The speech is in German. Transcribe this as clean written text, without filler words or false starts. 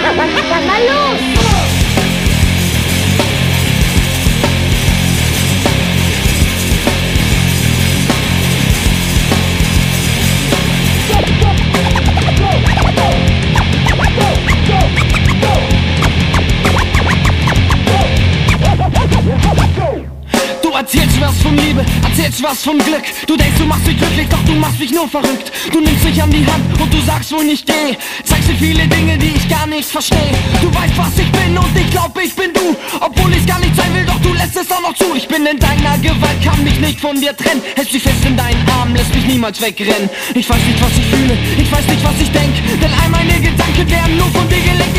Dann mal los! Du erzählst was von Liebe, erzählst was von Glück. Du denkst, du machst mich glücklich, doch du machst mich nur verrückt. Du nimmst mich an die Hand und du sagst, wo ich geh. Zeigst mir viele Dinge, die ich gar nicht versteh. Du weißt, was ich bin und ich glaub, ich bin du. Obwohl ich's gar nicht sein will, doch du lässt es auch noch zu. Ich bin in deiner Gewalt, kann mich nicht von dir trennen. Hältst mich fest in deinen Armen, lässt mich niemals wegrennen. Ich weiß nicht, was ich fühle, ich weiß nicht, was ich denk. Denn all meine Gedanken werden nur von dir gelenkt.